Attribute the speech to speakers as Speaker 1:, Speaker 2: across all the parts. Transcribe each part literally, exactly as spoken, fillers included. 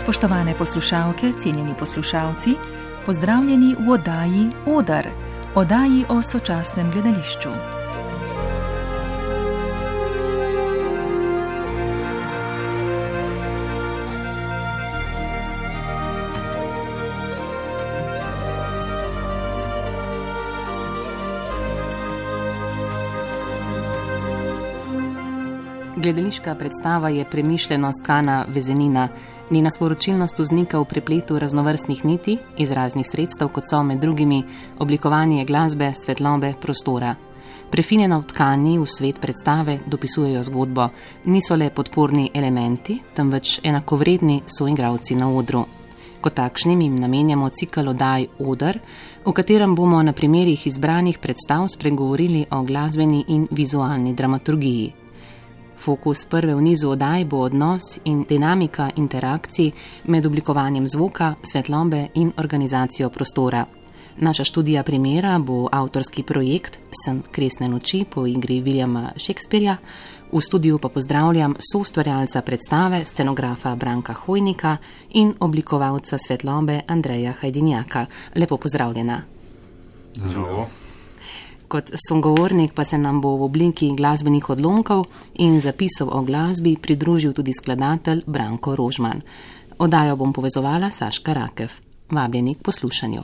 Speaker 1: Spoštovane poslušalke, cenjeni poslušalci, pozdravljeni v oddaji Odar, oddaji o sočasnem gledališču. Gledališka predstava je premišljeno stkana vezenina, njena sporočilnost vznika v prepletu raznovrstnih niti iz raznih sredstev, kot so med drugimi oblikovanje glasbe, svetlobe, prostora. Prefinjeno vtkani v svet predstave dopisujejo zgodbo, niso le podporni elementi, temveč enakovredni soigralci na odru. Kot takšnim jim namenjamo cikel oddaj Odar, v katerem bomo na primerih izbranih predstav spregovorili o glasbeni in vizualni dramaturgiji. Fokus prve v nizu oddaj bo odnos in dinamika interakcij med oblikovanjem zvoka, svetlobe in organizacijo prostora. Naša študija primera bo avtorski projekt Sen kresne noči po igri Williama Shakespearea. V studiu pa pozdravljam soustvarjalca predstave, scenografa Branka Hojnika in oblikovalca svetlobe Andreja Hajdinjaka. Lepo pozdravljena.
Speaker 2: Zdravo.
Speaker 1: Kot sogovornik pa se nam bo v obliki glasbenih odlomkov in zapisov o glasbi pridružil tudi skladatelj Branko Rožman. Oddajo bom povezovala Saška Rakev. Vabljeni k poslušanju.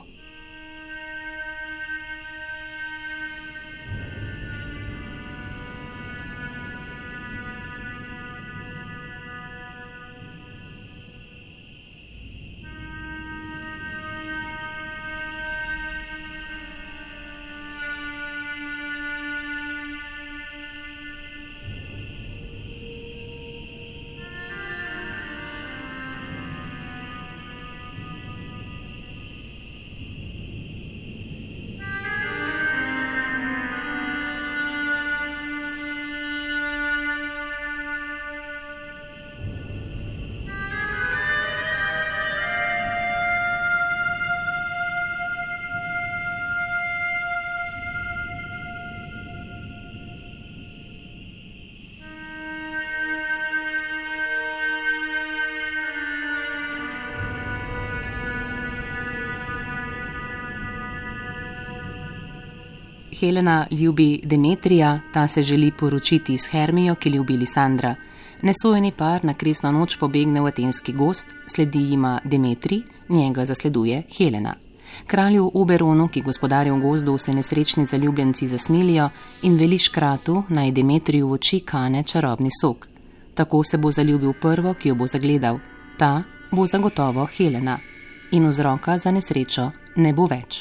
Speaker 1: Helena ljubi Demetrija, ta se želi poročiti s Hermijo, ki ljubi Lisandra. Nesojeni par na kresno noč pobegne v atenski gozd, sledi jima Demetrij, njega zasleduje Helena. Kralju Oberonu, ki gospodarja v gozdu, se nesrečni zaljubljenci zasmilijo in veli škratu, naj Demetriju v oči kane čarobni sok. Tako se bo zaljubil prvo, ki jo bo zagledal. Ta bo zagotovo Helena. In vzroka za nesrečo ne bo več.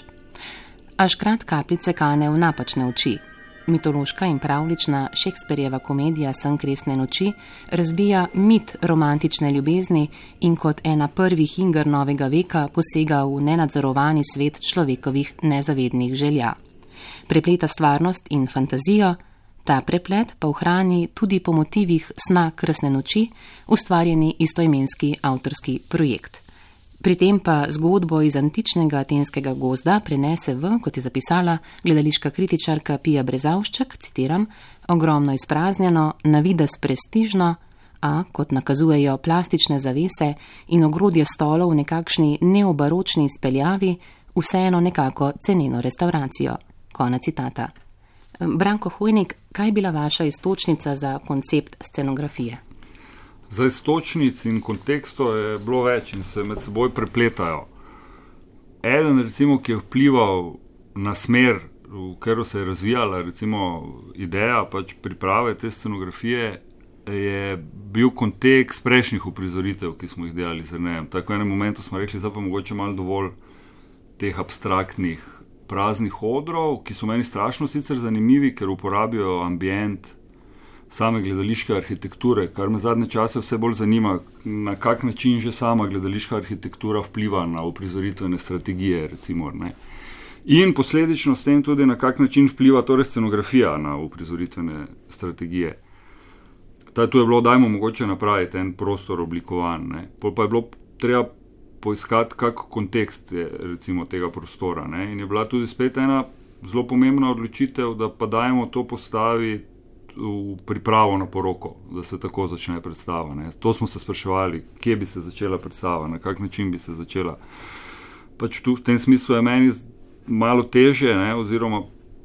Speaker 1: A škrat kapljice kane v napačne oči. Mitološka in pravlična Shakespearjeva komedija Sen kresne noči razbija mit romantične ljubezni in kot ena prvih iger novega veka posega v nenadzorovani svet človekovih nezavednih želja. Prepleta stvarnost in fantazijo, ta preplet pa ohrani tudi po motivih Sna kresne noči ustvarjeni istoimenski avtorski projekt. Pri tem pa zgodbo iz antičnega atenskega gozda prenese v, kot je zapisala gledališka kritičarka Pija Brezavščak, citiram, ogromno izpraznjeno, na videz prestižno, a, kot nakazujejo plastične zavese in ogrodje stolov v nekakšni neobaročni izpeljavi, vseeno nekako ceneno restauracijo. Konec citata. Branko Hojnik, kaj je bila vaša iztočnica za koncept scenografije?
Speaker 2: Za istočnic in kontekstov je bilo več in se med seboj prepletajo. Eden, recimo, ki je vplival na smer, v katero se je razvijala, recimo, ideja pač priprave te scenografije, je bil kontekst prejšnjih uprizoritev, ki smo jih delali z Ernejem. Tako v enem momentu smo rekli, zdaj pa mogoče malo dovolj teh abstraktnih praznih odrov, ki so meni strašno sicer zanimivi, ker uporabijo ambient same gledališke arhitekture, kar me zadnje čase vse bolj zanima, na kak način že sama gledališka arhitektura vpliva na uprizoritvene strategije, recimo, ne. In posledično s tem tudi na kak način vpliva torej scenografija na uprizoritvene strategije. Ta, tu je bilo, dajmo mogoče napraviti en prostor oblikovan, ne. Pol pa je bilo treba poiskati kak kontekst je, recimo, tega prostora, ne. In je bila tudi spet ena zelo pomembna odločitev, da pa dajmo to postaviti v pripravo na poroko, da se tako začne predstava. Ne. To smo se spraševali, kje bi se začela predstava, na kak način bi se začela. Pač tu v tem smislu je meni malo težje, ne, oziroma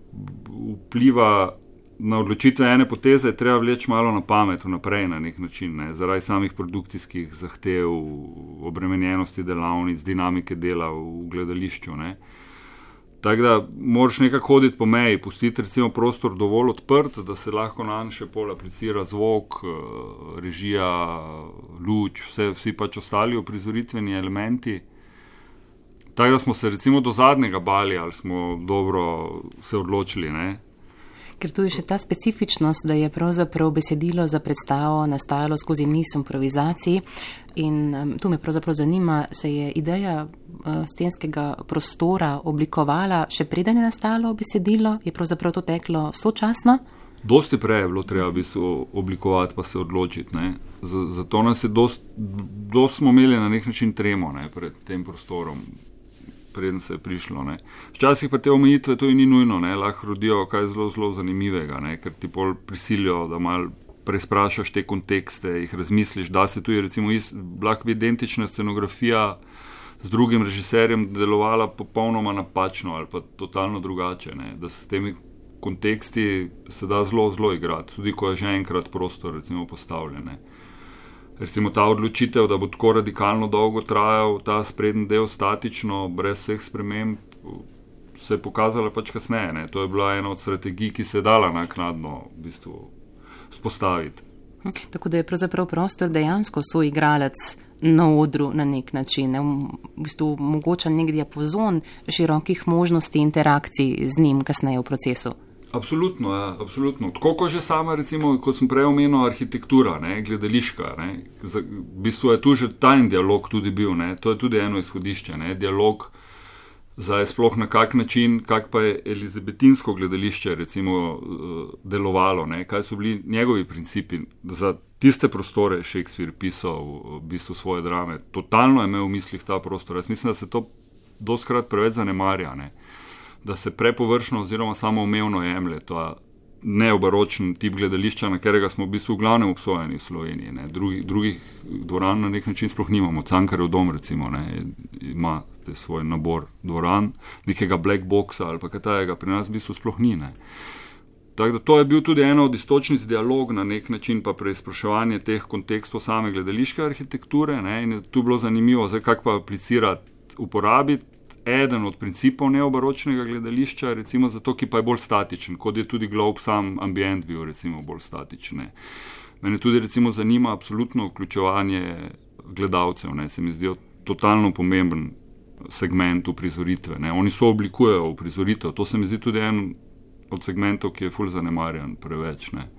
Speaker 2: vpliva na odločitve ene poteze, je treba vleči malo na pamet vnaprej na nek način, ne, zaradi samih produkcijskih zahtev, obremenjenosti delavnic, dinamike dela v gledališču. Ne. Tako da moraš nekako hoditi po meji, pustiti recimo prostor dovolj odprt, da se lahko nanj še pol aplicira zvok, režija, luč, vse, vsi pač ostali uprizoritveni elementi. Tako da smo se recimo do zadnjega bali, ali smo dobro se odločili, ne.
Speaker 1: Ker tu je še ta specifičnost, da je pravzaprav besedilo za predstavo nastajalo skozi niz improvizacij in um, tu me pravzaprav zanima, se je ideja uh, scenskega prostora oblikovala še preden je nastalo besedilo, je pravzaprav to teklo sočasno?
Speaker 2: Dosti prej je bilo treba v bistvu oblikovati pa se odločiti, ne. Zato nas je dost, dost smo imeli na nek način tremo, ne, pred tem prostorom, preden se je prišlo. Ne. Včasih pa te omejitve to ni nujno, ne, lahko rodijo kaj zelo, zelo zanimivega, ne, ker ti pol prisilijo, da malo presprašaš te kontekste, jih razmisliš, da se tu je recimo lahko identična scenografija z drugim režiserjem delovala popolnoma napačno ali pa totalno drugače, ne, da s temi konteksti se da zelo, zelo igrati, tudi ko je že enkrat prostor recimo postavljen. Ne. Recimo ta odločitev, da bo tako radikalno dolgo trajal ta sprednji del statično, brez vseh sprememb, se je pokazala pač kasneje. Ne. To je bila ena od strategij, ki se je dala naknadno v bistvu spostaviti.
Speaker 1: Tako da je pravzaprav prostor dejansko soigralec na odru na nek način, ne. V bistvu mogoče nek diapazon širokih možnosti interakcij z njim kasneje v procesu.
Speaker 2: Absolutno, ja, absolutno. Tako kot že sama, recimo, kot sem prej omenil, arhitektura, ne, gledališka, ne, v bistvu je tu že tajn dialog tudi bil, ne, to je tudi eno izhodišče, ne, dialog za sploh na kak način, kak pa je elizabetinsko gledališče, recimo, delovalo, ne, kaj so bili njegovi principi. Za tiste prostore Shakespeare pisal v bistvu svoje drame. Totalno je imel v mislih ta prostor. Jaz mislim, da se to dostkrat preveč zanemarja, ne. Da se prepovršno oziroma samoumevno jemlje to neobaročen tip gledališča, na katerega smo v bistvu v glavnem obsojeni v Sloveniji. Ne. Drugi, drugih dvoran na nek način sploh nimamo. Cankarjev dom recimo, ne, ima svoj nabor dvoran, nekega black boxa ali pa kaj tajega, pri nas v bistvu sploh ni. Ne. Tako da to je bil tudi ena od istočnic dialog na nek način pa preizpraševanje teh kontekstov same gledališke arhitekture, ne, in je tu bilo zanimivo, zdaj kak pa aplicirati, uporabiti eden od principov neobaročnega gledališča, recimo zato, ki pa je bolj statičen, kot je tudi Globe sam ambient bil recimo bolj statičen. Ne. Mene tudi recimo zanima absolutno vključevanje gledalcev, ne, se mi zdijo totalno pomemben segment uprizoritve. Ne. Oni so oblikujejo uprizoritev, to se mi zdi tudi en od segmentov, ki je ful zanemarjan preveč. Ne.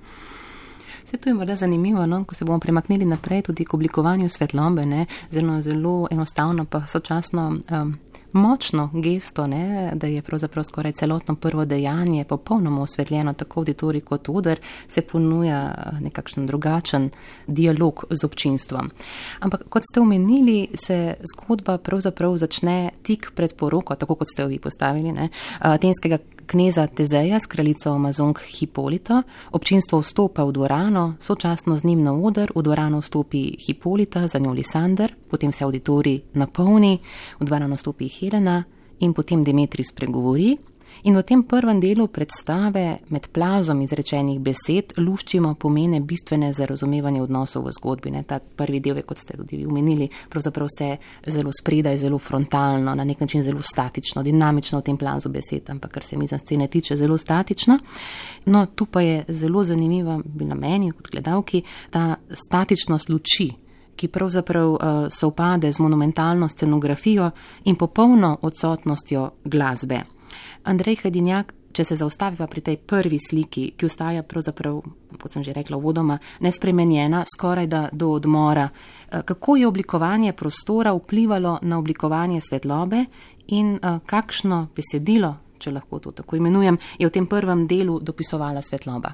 Speaker 1: Vse to je morda zanimivo, no? Ko se bomo premaknili naprej tudi k oblikovanju svetlobe, ne? Zelo, zelo enostavno pa sočasno um, močno gesto, ne? Da je pravzaprav skoraj celotno prvo dejanje popolnoma osvetljeno, tako auditorij kot oder, se ponuja nekakšen drugačen dialog z občinstvom. Ampak kot ste omenili, se zgodba pravzaprav začne tik pred poroko, tako kot ste jo vi postavili, ne? Atenskega kneza Tezeja s kraljico Amazonk Hipolito. Občinstvo vstopa v dvorano, sočasno z njim na oder, v dvorano vstopi Hipolita, za njo Lisander, potem se auditorij napolni, v dvorano vstopi Helena in potem Demetrij spregovori. In v tem prvem delu predstave med plazom izrečenih besed luščimo pomene bistvene za razumevanje odnosov v zgodbi. Ne? Ta prvi del je, kot ste tudi vi omenili, pravzaprav vse zelo spredaj, zelo frontalno, na nek način zelo statično, dinamično v tem plazu besed, ampak kar se mi za scene tiče, zelo statično. No, tu pa je zelo zanimiva bila meni kot gledalki ta statičnost luči, ki pravzaprav uh, sovpade z monumentalno scenografijo in popolno odsotnostjo glasbe. Andrej Hajdinjak, če se zaustaviva pri tej prvi sliki, ki ostaja pravzaprav, kot sem že rekla uvodoma, nespremenjena, skoraj da do odmora, kako je oblikovanje prostora vplivalo na oblikovanje svetlobe in uh, kakšno besedilo, če lahko to tako imenujem, je v tem prvem delu dopisovala svetloba?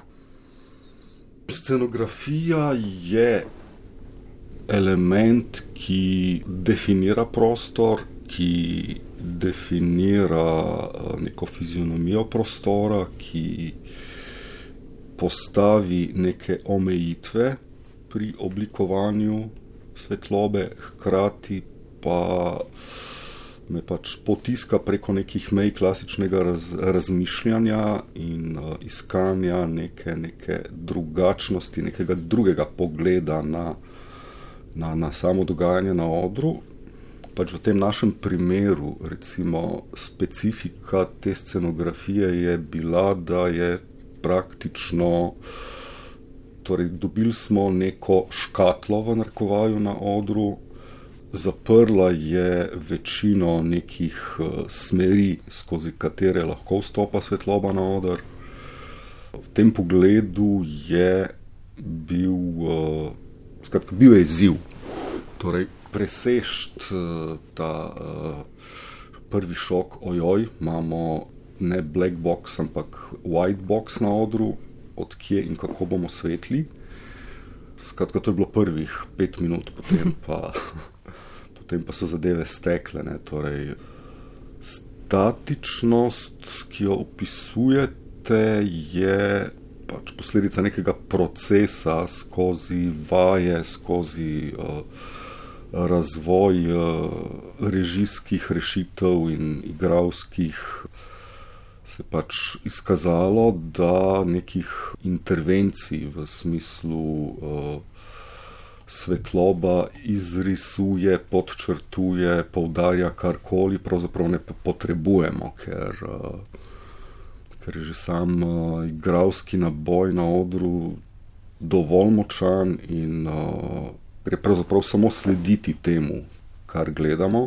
Speaker 3: Scenografija je element, ki definira prostor, ki definira neko fizionomijo prostora, ki postavi neke omejitve pri oblikovanju svetlobe, hkrati pa me pač potiska preko nekih mej klasičnega raz, razmišljanja in uh, iskanja neke, neke drugačnosti, nekega drugega pogleda na, na, na samo dogajanje na odru. Pač v tem našem primeru, recimo, specifika te scenografije je bila, da je praktično, torej dobili smo neko škatlo v narekovaju na odru, zaprla je večino nekih uh, smeri, skozi katere lahko vstopa svetloba na oder. V tem pogledu je bil, uh, skratka, bil je izziv. Torej, presešt uh, ta uh, prvi šok, ojoj, imamo ne black box, ampak white box na odru, od kje in kako bomo svetli. Skratka, to je bilo prvih pet minut, potem pa... Potem pa so zadeve stekle. Ne? Torej, statičnost, ki jo opisujete, je pač posledica nekega procesa skozi vaje, skozi uh, razvoj uh, režijskih rešitev in igralskih, se pač izkazalo, da nekih intervencij v smislu uh, svetloba izrisuje, podčrtuje, poudarja karkoli, pravzaprav ne potrebujemo, ker, ker je že sam uh, igralski naboj na odru dovolj močan in uh, gre pravzaprav samo slediti temu, kar gledamo.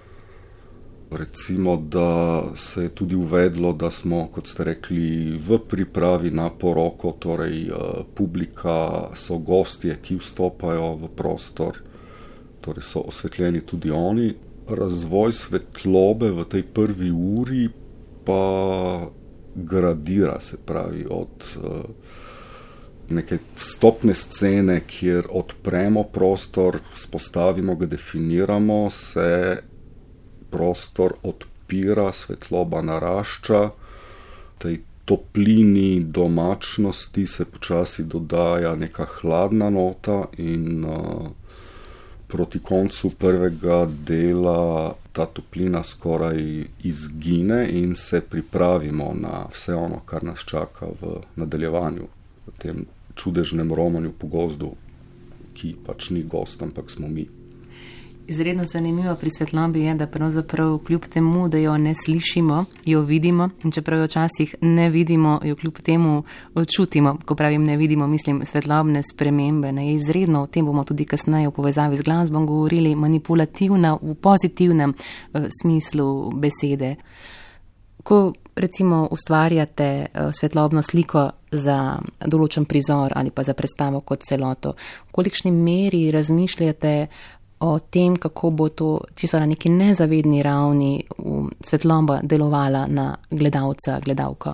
Speaker 3: Recimo, da se je tudi uvedlo, da smo, kot ste rekli, v pripravi na poroko, torej uh, publika so gostje, ki vstopajo v prostor, torej so osvetljeni tudi oni. Razvoj svetlobe v tej prvi uri pa gradira, se pravi, od uh, neke vstopne scene, kjer odpremo prostor, spostavimo ga, definiramo se, prostor odpira, svetloba narašča, tej toplini domačnosti se počasi dodaja neka hladna nota in uh, proti koncu prvega dela ta toplina skoraj izgine in se pripravimo na vse ono, kar nas čaka v nadaljevanju, v tem čudežnem romanju po gozdu, ki pač ni gost, ampak smo mi.
Speaker 1: Izredno zanimivo pri svetlobi je, da pravzaprav kljub temu, da jo ne slišimo, jo vidimo in čeprav jo včasih ne vidimo, jo kljub temu čutimo. Ko pravim ne vidimo, mislim svetlobne spremembe. Ne? Izredno, o tem bomo tudi kasneje v povezavi z glasbom govorili, manipulativna v pozitivnem uh, smislu besede. Ko recimo ustvarjate uh, svetlobno sliko za določen prizor ali pa za predstavo kot celoto, v kolikšni meri razmišljate o tem, kako bo to čisto na neki nezavedni ravni svetloba delovala na gledalca, gledalko?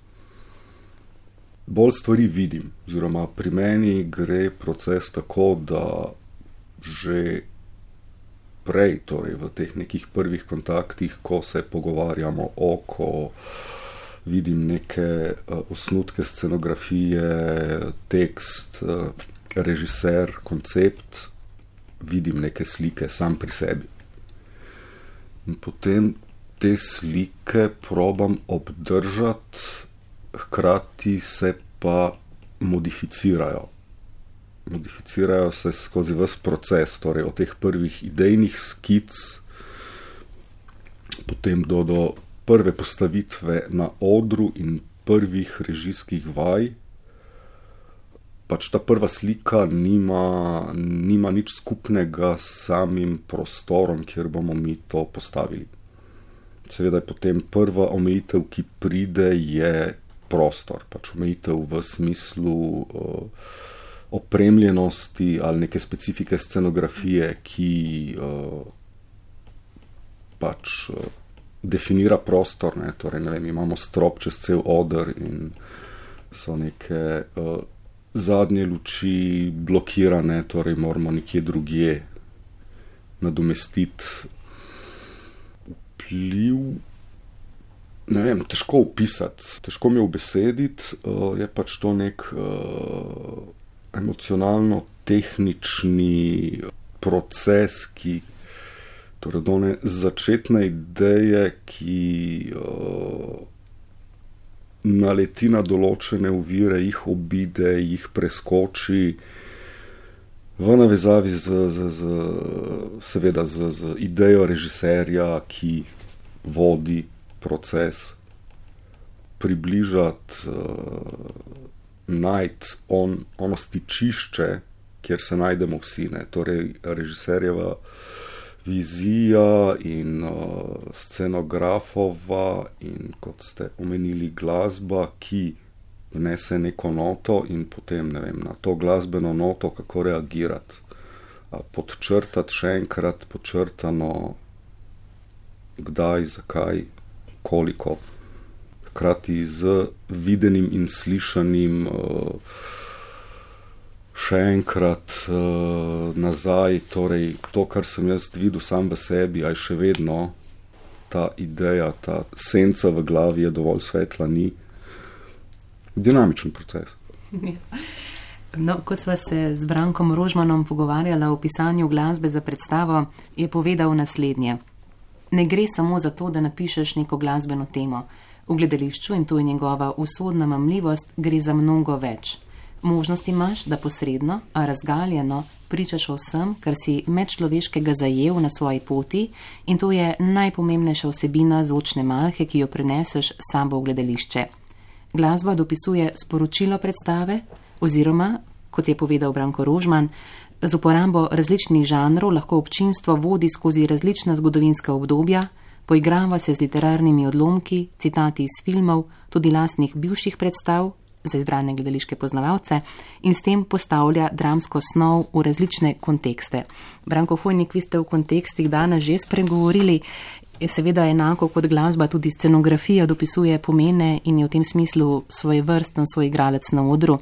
Speaker 3: Bolj stvari vidim, oziroma pri meni gre proces tako, da že prej, torej v teh nekih prvih kontaktih, ko se pogovarjamo o, ko vidim neke uh, osnutke scenografije, tekst, uh, režiser, koncept, vidim neke slike sam pri sebi. In potem te slike probam obdržati, hkrati se pa modificirajo. Modificirajo se skozi ves proces, torej od teh prvih idejnih skic, potem do, do prve postavitve na odru in prvih režijskih vaj. Pač ta prva slika nima, nima nič skupnega s samim prostorom, kjer bomo mi to postavili. Seveda je potem prva omejitev, ki pride, je prostor. Pač omejitev v smislu uh, opremljenosti ali neke specifike scenografije, ki uh, pač uh, definira prostor. Ne? Torej, ne vem, imamo strop čez cel oder in so neke... Uh, zadnje luči blokirane, torej moramo nekje drugje nadomestiti. Vpliv ne vem, težko opisati, težko mi obesediti, uh, je pač to nek uh, emocionalno-tehnični proces, ki torej do ne začetne ideje, ki uh, naleti na določene ovire, jih obide, jih preskoči v navezavi z, z, z, seveda z, z idejo režiserja, ki vodi proces, približati, uh, najti on, ono stičišče, kjer se najdemo vsi, ne? Torej režiserjeva vizija in uh, scenografova in, kot ste omenili, glasba, ki vnese neko noto in potem, ne vem, na to glasbeno noto kako reagirati. Podčrtati še enkrat podčrtano, kdaj, zakaj, koliko. Hkrati z videnim in slišanim uh, še enkrat uh, nazaj, torej to, kar sem jaz videl sam v sebi, aj še vedno ta ideja, ta senca v glavi je dovolj svetla, ni dinamičen proces.
Speaker 1: No, kot sva se z Brankom Rožmanom pogovarjala o pisanju glasbe za predstavo, je povedal naslednje. Ne gre samo za to, da napišeš neko glasbeno temo. V gledališču, in to je njegova usodna mamljivost, gre za mnogo več. Možnost imaš, da posredno, a razgaljeno, pričaš o vsem, kar si medčloveškega zajel na svoji poti, in to je najpomembnejša vsebina zvočne malhe, ki jo preneseš sabo v gledališče. Glasba dopisuje sporočilo predstave, oziroma, kot je povedal Branko Rožman, z uporabo različnih žanrov lahko občinstvo vodi skozi različna zgodovinska obdobja, poigrava se z literarnimi odlomki, citati iz filmov, tudi lastnih bivših predstav, za izbrane gledališke poznavalce, in s tem postavlja dramsko snov v različne kontekste. Branko Hojnik, vi ste v kontekstih danes že spregovorili, je seveda enako kot glasba, tudi scenografija dopisuje pomene in je v tem smislu svojevrsten soigralec na odru.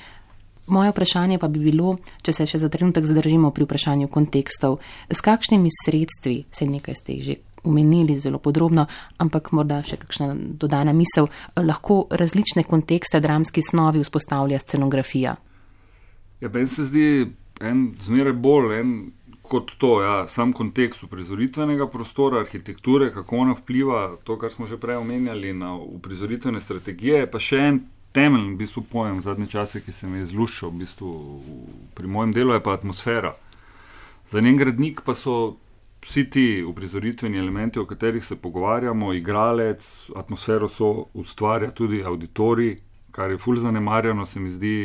Speaker 1: Moje vprašanje pa bi bilo, če se še za trenutek zadržimo pri vprašanju kontekstov, s kakšnimi sredstvi, se nekaj ste jih že omenili zelo podrobno, ampak morda še kakšna dodana misel, lahko različne kontekste dramski snovi vzpostavlja scenografija?
Speaker 2: Ja, meni se zdi en zmeraj bolj en kot to, ja, sam kontekst uprizoritvenega prostora, arhitekture, kako ona vpliva, to, kar smo že prej omenjali, na uprizoritvene strategije, pa še en temeljni v bistvu pojem v zadnje čase, ki se mi je zluščal v bistvu pri mojem delu, je pa atmosfera. Za njen gradnik pa so vsi ti uprizoritveni elementi, o katerih se pogovarjamo, igralec, atmosfero so ustvarja tudi auditorij, kar je ful zanemarjeno, se mi zdi,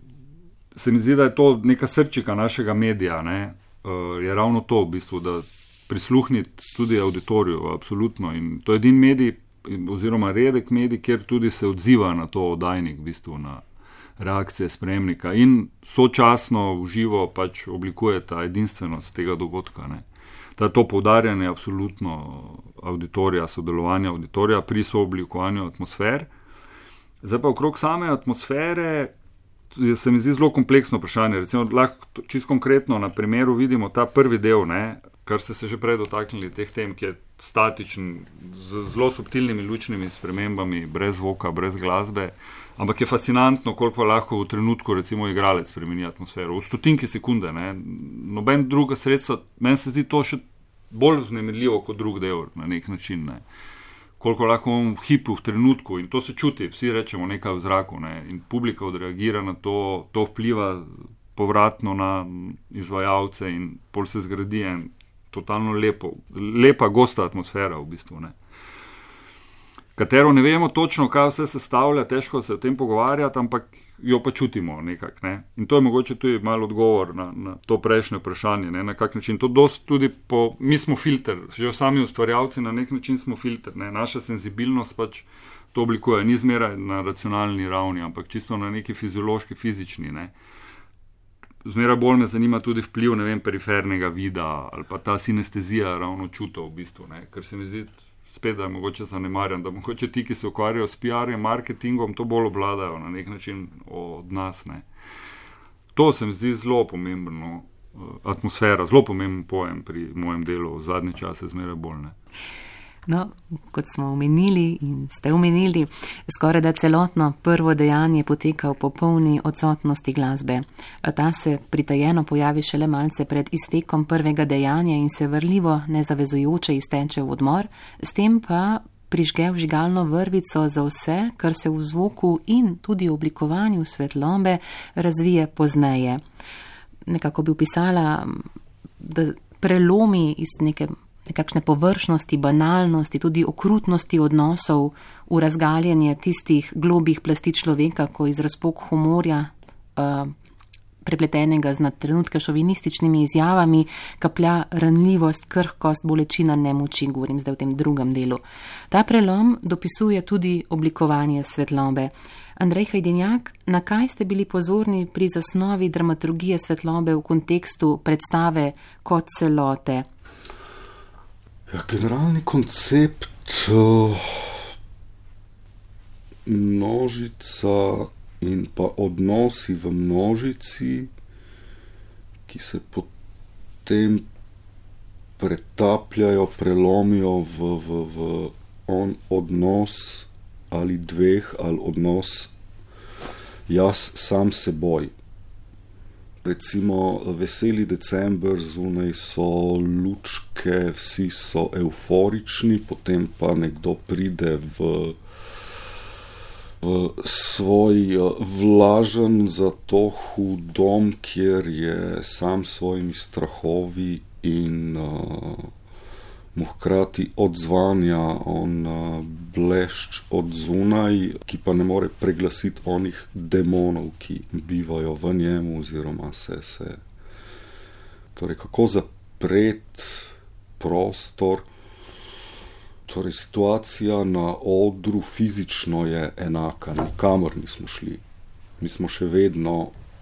Speaker 2: se mi zdi, da je to neka srčika našega medija, ne, uh, je ravno to v bistvu, da prisluhniti tudi auditoriju, absolutno, in to je edin medij, oziroma redek medij, kjer tudi se odziva na to oddajnik, v bistvu na reakcije spremnika in sočasno v živo pač oblikuje ta edinstvenost tega dogodka, ne. Ta to poudarjanje absolutno auditorija, sodelovanja auditorija pri sooblikovanju atmosfer. Zdaj pa okrog same atmosfere se mi zdi zelo kompleksno vprašanje. Recimo, lahko čisto konkretno na primeru vidimo ta prvi del, ne, kar ste se že prej dotaknili teh tem, ki je statičen, z zelo subtilnimi lučnimi spremembami, brez zvoka, brez glasbe, ampak je fascinantno, koliko lahko v trenutku recimo igralec spremeni atmosfero. V stotinki sekunde, ne, noben druga sredstva, meni se zdi to še bolj vznemirljivo kot drug del na nek način, ne. Koliko lahko on v hipu, v trenutku, in to se čuti, vsi rečemo nekaj v zraku, ne, in publika odreagira na to, to vpliva povratno na izvajalce in pol se zgradi en totalno lepo, lepa gosta atmosfera v bistvu, ne. Katero ne vemo točno, kaj vse sestavlja, težko se o tem pogovarjati, ampak jo pa čutimo nekako, ne. In to je mogoče tudi malo odgovor na, na to prejšnje vprašanje, ne, na kak način. To dosti tudi po, mi smo filter, že sami ustvarjalci na nek način smo filter, ne. Naša senzibilnost pač to oblikuje, ni zmeraj na racionalni ravni, ampak čisto na neki fiziološki, fizični, ne. Zmeraj bolj me zanima tudi vpliv, ne vem, perifernega vida ali pa ta sinestezija ravno čutov v bistvu, ne, ker se mi zdi spet, da je mogoče zanemarjan, da mogoče ti, ki se ukvarjajo s P R-jem, marketingom, to bolj obvladajo na nek način od nas, ne. To se mi zdi zelo pomembno, atmosfera, zelo pomemben pojem pri mojem delu v zadnje čase zmeraj bolj, ne.
Speaker 1: No, kot smo omenili in ste omenili, skoraj da celotno prvo dejanje poteka v popolni odsotnosti glasbe. Ta se pritajeno pojavi šele malce pred iztekom prvega dejanja in se vrljivo nezavezujoče izteče v odmor, s tem pa prižge vžigalno vrvico za vse, kar se v zvoku in tudi oblikovanju svetlobe razvije pozneje. Nekako bi opisala, da prelomi iz neke nekakšne površnosti, banalnosti, tudi okrutnosti odnosov v razgaljenje tistih globih plasti človeka, ko iz razpok humorja, uh, prepletenega z na trenutke šovinističnimi izjavami, kaplja ranljivost, krhkost, bolečina, nemoči, govorim zdaj v tem drugem delu. Ta prelom dopisuje tudi oblikovanje svetlobe. Andrej Hajdinjak, na kaj ste bili pozorni pri zasnovi dramaturgije svetlobe v kontekstu predstave kot celote?
Speaker 3: Ja, generalni koncept uh, množica in pa odnosi v množici, ki se potem pretapljajo, prelomijo v, v, v on odnos ali dveh, ali odnos jaz sam seboj. Recimo veseli december, zunaj so lučke, vsi so evforični, potem pa nekdo pride v, v svoj vlažen, zato hud dom, kjer je sam s svojimi strahovi in uh, mu hkrati odzvanja on uh, blešč od zunaj, ki pa ne more preglasiti onih demonov, ki bivajo v njemu oziroma se se. Torej, kako zapreti prostor. Torej, situacija na odru fizično je enaka, nikamor nismo šli. Mi smo še vedno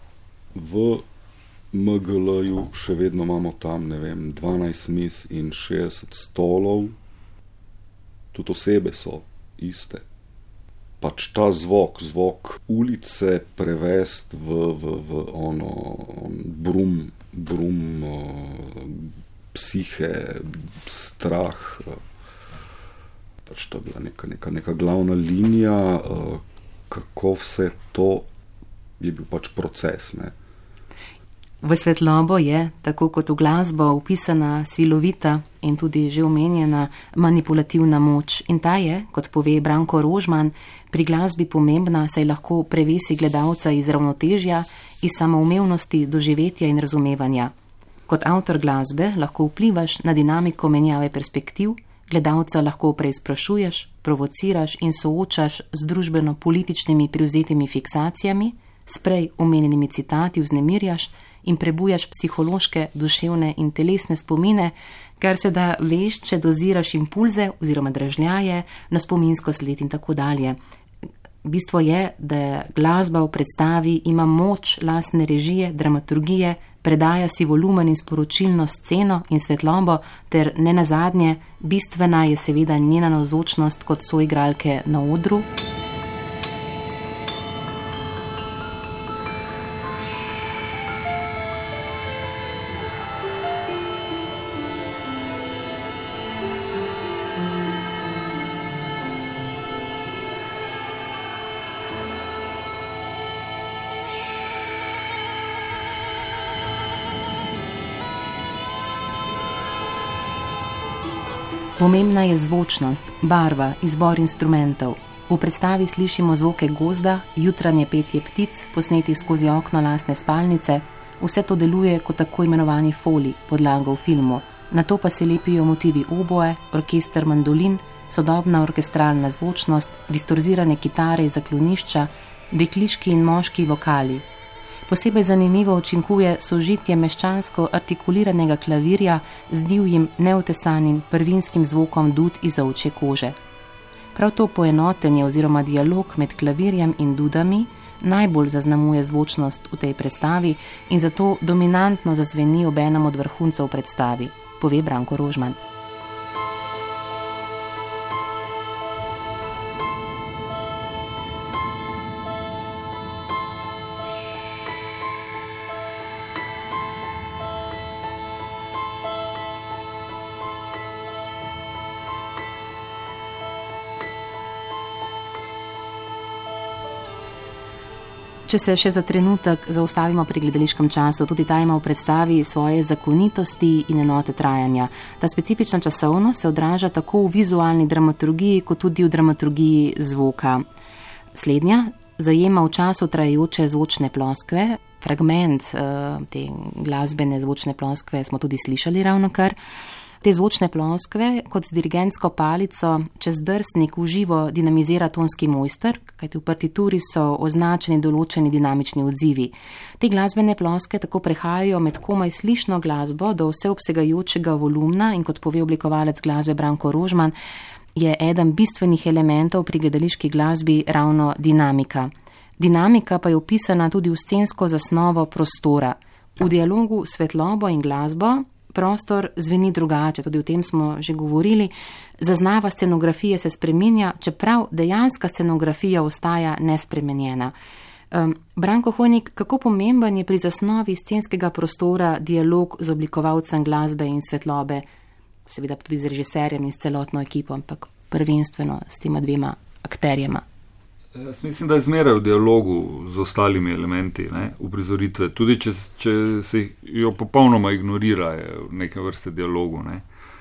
Speaker 3: v M G L-ju, še vedno imamo tam, ne vem, dvanajst miz in šestdeset stolov. Tudi osebe so iste. Pač ta zvok, zvok ulice prevest v, v, v ono on brum, brum uh, psihe, strah. Uh, pač to je bila neka, neka, neka glavna linija, uh, kako vse to je bil pač proces, ne.
Speaker 1: V svetlobo je, tako kot v glasbo, upisana silovita in tudi že omenjena manipulativna moč. In ta je, kot pove Branko Rožman, pri glasbi pomembna, saj lahko prevesi gledalca iz ravnotežja, iz samoumevnosti, doživetja in razumevanja. Kot avtor glasbe lahko vplivaš na dinamiko menjave perspektiv, gledalca lahko preizprašuješ, provociraš in soočaš z družbeno-političnimi privzetimi fiksacijami, s prej omenjenimi citati vznemirjaš in prebujaš psihološke, duševne in telesne spomine, kar se da veš, če doziraš impulze oziroma dražljaje na spominsko sled in tako dalje. Bistvo je, da glasba v predstavi ima moč lastne režije, dramaturgije, predaja si volumen in sporočilno sceno in svetlobo, ter nenazadnje, bistvena je seveda njena navzočnost kot soigralke na odru. Pomembna je zvočnost, barva, izbor instrumentov. V predstavi slišimo zvoke gozda, jutranje petje ptic, posneti skozi okno lastne spalnice. Vse to deluje kot tako imenovani foli, podlaga v filmu. Nato pa se lepijo motivi oboe, orkester mandolin, sodobna orkestralna zvočnost, distorzirane kitare iz zaklonišča, dekliški in moški vokali. Posebej zanimivo učinkuje sožitje meščansko artikuliranega klavirja z divjim, neutesanim, prvinskim zvokom dud iz ovčje kože. Prav to poenotenje oziroma dialog med klavirjem in dudami najbolj zaznamuje zvočnost v tej predstavi in zato dominantno zazveni ob enem od vrhuncev predstavi, pove Branko Rožman. Če se še za trenutek zaustavimo pri gledališkem času, tudi ta ima v predstavi svoje zakonitosti in enote trajanja. Ta specifična časovnost se odraža tako v vizualni dramaturgiji, kot tudi v dramaturgiji zvoka. Slednja zajema v času trajajoče zvočne ploskve. Fragment uh, te glasbene zvočne ploskve smo tudi slišali ravnokar. Te zvočne ploskve kot z dirigentsko palico čez drsnik v živo dinamizira tonski mojster, kajti v partituri so označeni določeni dinamični odzivi. Te glasbene ploske tako prehajajo med komaj slišno glasbo do vseobsegajočega volumna in kot pove oblikovalec glasbe Branko Rožman, je eden bistvenih elementov pri gledališki glasbi ravno dinamika. Dinamika pa je opisana tudi v scensko zasnovo prostora. V dialogu svetlobo in glasbo prostor zveni drugače, tudi o tem smo že govorili. Zaznava scenografije se spreminja, čeprav dejanska scenografija ostaja nespremenjena. Um, Branko Hojnik, kako pomemben je pri zasnovi scenskega prostora dialog z oblikovalcem glasbe in svetlobe, seveda tudi z režiserjem in s celotno ekipo, ampak prvenstveno s tema dvema akterjema?
Speaker 2: Jaz mislim, da je zmeraj v dialogu z ostalimi elementi, ne, uprizoritve, tudi če, če se jo popolnoma ignorira v neke vrste dialogu. Ne.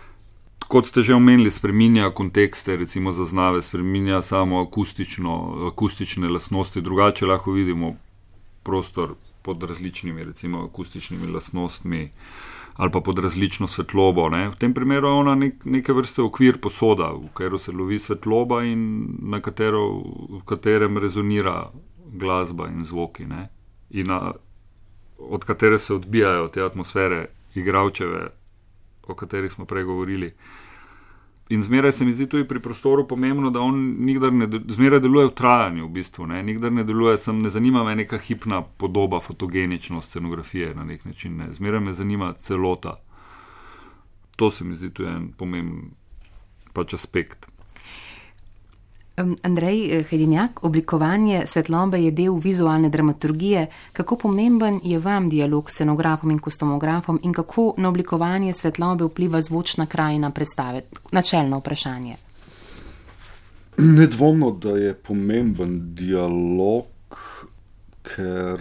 Speaker 2: Kot ste že omenili, spreminja kontekste, recimo zaznave, spreminja samo akustično, akustične lastnosti, drugače lahko vidimo prostor pod različnimi, recimo akustičnimi lastnostmi ali pa pod različno svetlobo. Ne. V tem primeru je ona nek, neke vrste okvir posoda, v katero se lovi svetloba in na katero, v katerem rezonira glasba in zvoki. Ne. In na, od katere se odbijajo te atmosfere igralčeve, o katerih smo prej govorili. In zmeraj se mi zdi tudi pri prostoru pomembno, da on nikdar ne, zmeraj deluje v trajanju v bistvu, ne, nikdar ne deluje, sem ne zanima me neka hipna podoba, fotogeničnost scenografije na nek način, ne, zmeraj me zanima celota. To se mi zdi tudi en pomemben pač aspekt.
Speaker 1: Andrej Hajdinjak, oblikovanje svetlobe je del vizualne dramaturgije. Kako pomemben je vam dialog s scenografom in kostumografom in kako na oblikovanje svetlobe vpliva zvočna krajina predstave? Načelno vprašanje.
Speaker 3: Nedvomno, da je pomemben dialog, ker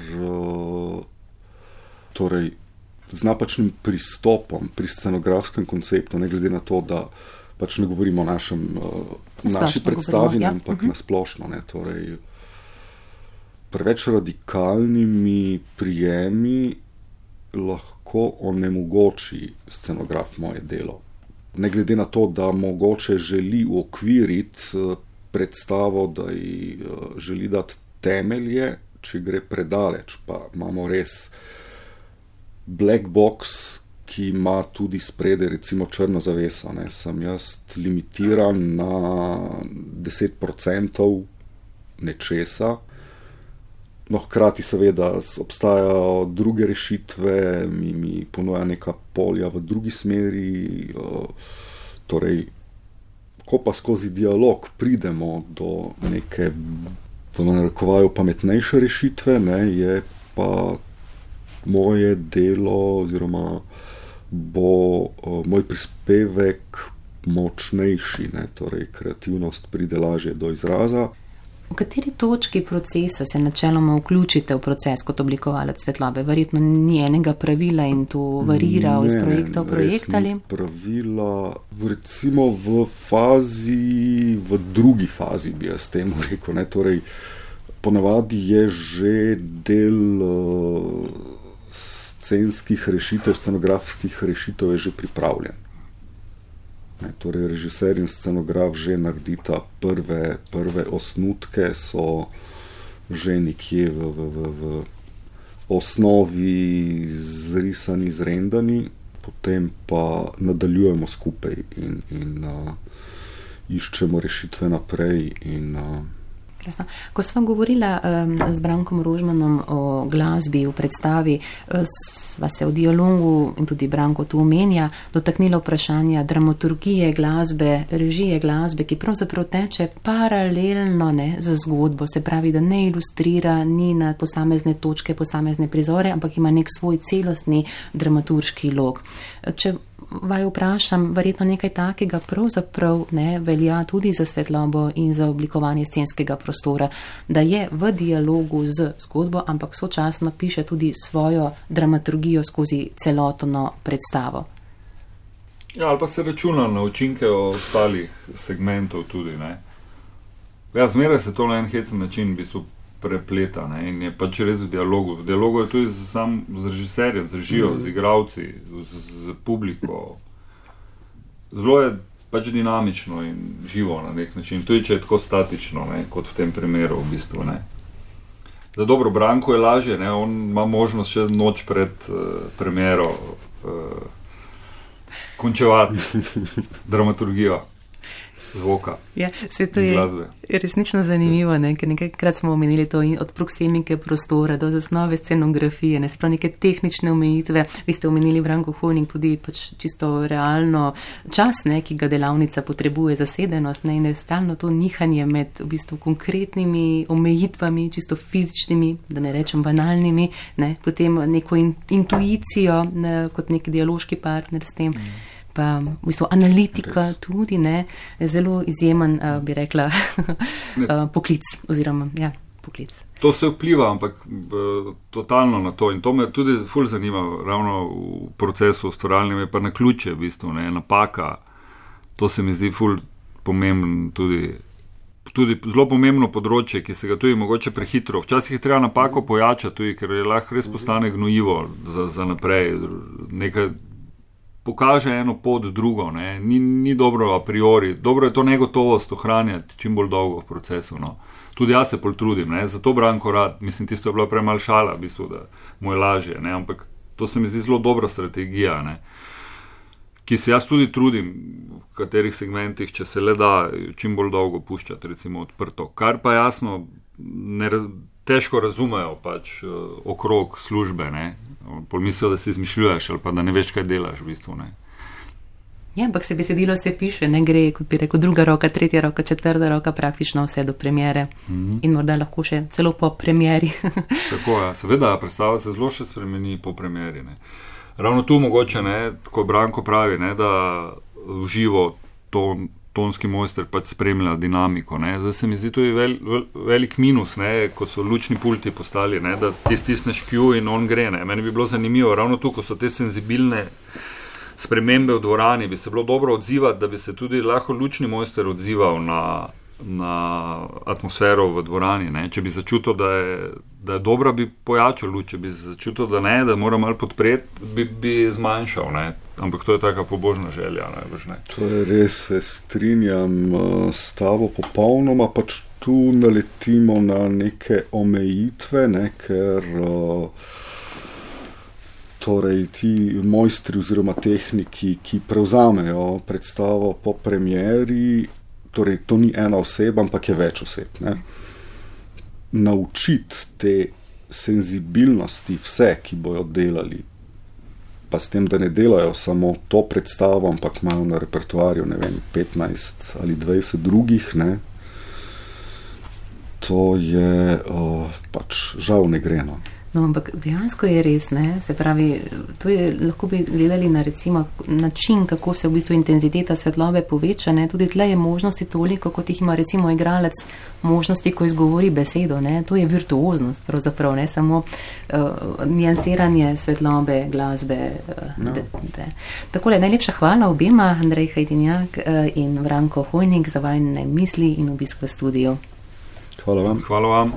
Speaker 3: torej, z napačnim pristopom pri scenografskem konceptu, ne glede na to, da pač ne govorimo o našem, naši predstavi, ja. Ampak uh-huh. nasplošno. Ne, torej, preveč radikalnimi prijemi lahko onemogoči scenograf moje delo. Ne glede na to, da mogoče želi uokviriti predstavo, da ji želi dati temelje, če gre predaleč, pa imamo res black box, ki ima tudi spredaj recimo črno zaveso. Ne. Sem jaz limitiran na deset procentov nečesa. No, hkrati seveda obstajajo druge rešitve, mi, mi ponuja neka polja v drugi smeri. Torej, ko pa skozi dialog pridemo do neke, v narekovaju, pametnejše rešitve, ne, je pa moje delo oziroma bo uh, moj prispevek močnejši, ne? Torej kreativnost pride lažje do izraza.
Speaker 1: V kateri točki procesa se načeloma vključite v proces kot oblikovalec svetlobe? Verjetno ni enega pravila in to varira iz projekta v projekt ali?
Speaker 3: Pravila, recimo v fazi, v drugi fazi bi jaz temu rekel, ne? Torej ponavadi je že del uh, scenskih rešitev, scenografskih rešitev je že pripravljen. Ne, torej, režiser in scenograf že naredita prve, prve osnutke, so že nekje v, v, v, v osnovi zrisani, zrendani, potem pa nadaljujemo skupaj in, in uh, iščemo rešitve naprej in uh,
Speaker 1: Krasno. Ko sva govorila um, z Brankom Rožmanom o glasbi v predstavi, sva se v dialogu, in tudi Branko tu omenja, dotaknila vprašanja dramaturgije glasbe, režije glasbe, ki pravzaprav teče paralelno ne, z zgodbo, se pravi, da ne ilustrira, ni na posamezne točke, posamezne prizore, ampak ima nek svoj celostni dramaturški log. Če vaj vprašam, verjetno nekaj takega pravzaprav ne velja tudi za svetlobo in za oblikovanje scenskega prostora, da je v dialogu z zgodbo, ampak sočasno piše tudi svojo dramaturgijo skozi celotno predstavo.
Speaker 2: Ja, ali pa se računa na učinke ostalih segmentov tudi, ne. Ja, zmeraj se to na en hecen način v bistvu prepleta, ne, in je pač res v dialogu. V dialogu je tudi z, sam z režiserjem, z režijo, z igralci, z, z publiko. Zelo je pač dinamično in živo na nek način. Tudi če je tako statično, ne, kot v tem primeru v bistvu, ne. Za dobro, Branko je lažje, ne, on ima možnost še noč pred uh, premiero uh, končevati dramaturgijo zvoka.
Speaker 1: Ja, se to je
Speaker 2: glasbe.
Speaker 1: Resnično zanimivo, ne? Ker nekajkrat smo omenili to od proksemike prostora do zasnove scenografije, ne, se pravi neke tehnične omejitve. Vi ste omenili Branko Hojnik tudi pač čisto realno čas, ne, ki ga delavnica potrebuje, zasedenost, ne, in je stalno to nihanje med v bistvu konkretnimi omejitvami, čisto fizičnimi, da ne rečem banalnimi, ne, potem neko in, intuicijo, ne, kot nek dialoški partner s tem. Mm. Pa v bistvu analitika Res. Tudi, ne, zelo izjemen, uh, bi rekla, uh, poklic oziroma, ja, poklic.
Speaker 2: To se vpliva, ampak uh, totalno na to in to me tudi ful zanima ravno v procesu ustvarjalnem, je pa na ključe v bistvu, ne, napaka, to se mi zdi ful pomemben tudi, tudi zelo pomembno področje, ki se ga tudi mogoče prehitro, včasih je treba napako pojačati tudi, ker je lahko res postane gnojivo za, za naprej, nekaj pokaže eno pod drugo, ne. Ni, ni dobro a priori, dobro je to negotovost ohranjati čim bolj dolgo v procesu, no. Tudi jaz se pol trudim, ne, zato Branko rad, mislim, tisto je bila premal šala, v bistvu, da mu je lažje, ne, ampak to se mi zdi zelo dobra strategija, ne, ki se jaz tudi trudim v katerih segmentih, če se le da čim bolj dolgo puščati, recimo odprto, kar pa jasno ne, težko razumejo pač okrog službe, ne. Pol mislijo, da si izmišljuješ ali pa da ne veš, kaj delaš v bistvu, ne.
Speaker 1: Ja, ampak se besedilo se piše, ne gre, kot bi rekel, druga roka, tretja roka, četrta roka, praktično vse do premiere. Mm-hmm. In morda lahko še celo po premieri.
Speaker 2: Tako je, seveda, predstava se zelo še spremeni po premieri, ne. Ravno tu mogoče, ne, ko Branko pravi, ne, da v živo to tonski mojster pač spremlja dinamiko, ne. Zdaj se mi zdi tudi vel, vel, velik minus, ne, ko so lučni pulti postali, ne, da ti stisneš Q in on gre, ne. Meni bi bilo zanimivo, ravno tu, ko so te senzibilne spremembe v dvorani, bi se bilo dobro odzivati, da bi se tudi lahko lučni mojster odzival na, na atmosfero v dvorani, ne. Če bi začutil, da je, da je dobra, bi pojačal luč, če bi začutil, da ne, da mora malo podpreti, bi, bi zmanjšal, ne. Ampak to je taka pobožna želja, najbrž ne.
Speaker 3: To je res, se strinjam uh, s tabo popolnoma, pač tu naletimo na neke omejitve, ne, ker uh, torej ti mojstri oziroma tehniki, ki prevzamejo predstavo po premieri, torej to ni ena oseba, ampak je več oseb, ne. Naučiti te senzibilnosti vse, ki bojo delali, pa s tem, da ne delajo samo to predstavo, ampak imajo na repertoarju, ne vem, petnajst ali dvajset drugih, ne. To je uh, pač žal ne gre, no.
Speaker 1: No, ampak dejansko je res, ne, se pravi, to je, lahko bi gledali na recimo način, kako se v bistvu intenziteta svetlobe poveča, ne, tudi tle je možnosti toliko, kot jih ima recimo igralec možnosti, ko izgovori besedo, ne, to je virtuoznost, pravzaprav, ne, samo uh, nijansiranje svetlobe, glasbe. Uh, no. de, de. Takole, najlepša hvala obima, Andrej Hajdinjak uh, in Branko Hojnik, za vajne misli in obisk v studiu.
Speaker 3: Hvala vam.
Speaker 2: Hvala vam.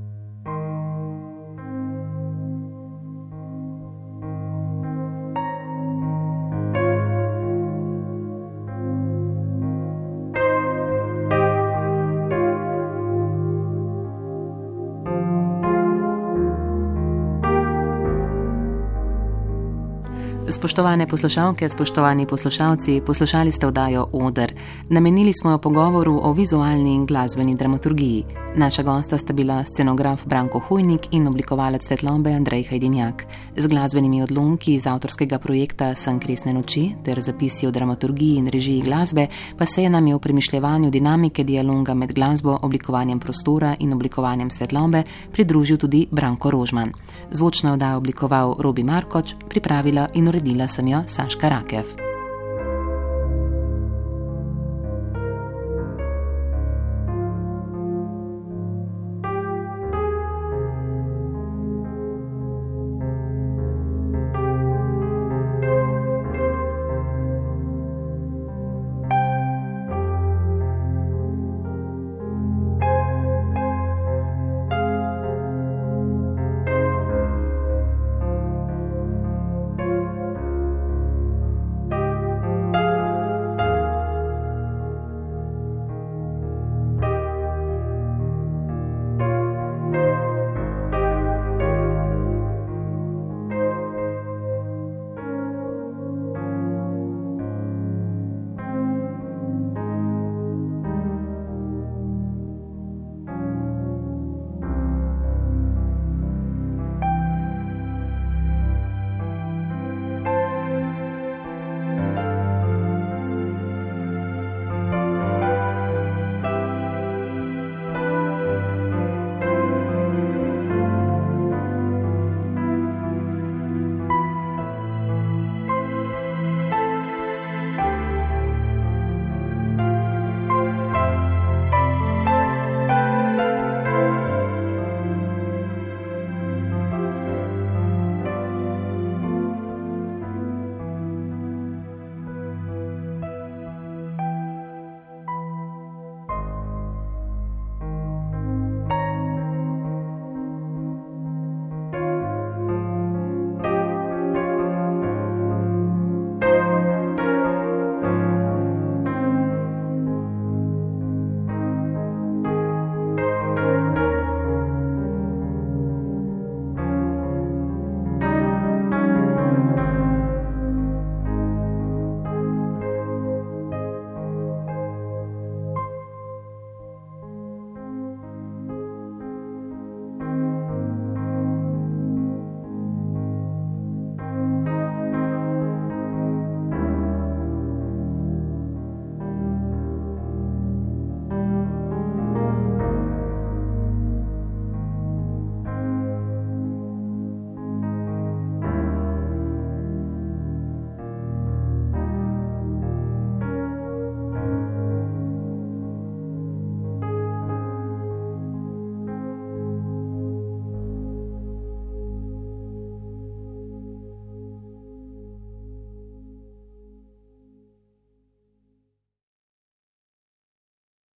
Speaker 1: Spoštovane poslušalke, spoštovani poslušalci, poslušali ste oddajo Oder. Namenili smo jo pogovoru o vizualni in glasbeni dramaturgiji. Naša gosta sta bila scenograf Branko Hojnik in oblikovalec svetlobe Andrej Hajdinjak. Z glasbenimi odlomki iz avtorskega projekta San Kresne noči ter zapisi o dramaturgiji in režiji glasbe pa se je nam je v premišljevanju dinamike dialoga med glasbo, oblikovanjem prostora in oblikovanjem svetlobe pridružil tudi Branko Rožman. Zvočno oddajo oblikoval Robi Markoč, pripravila in uredila sem jo Saška Rakev.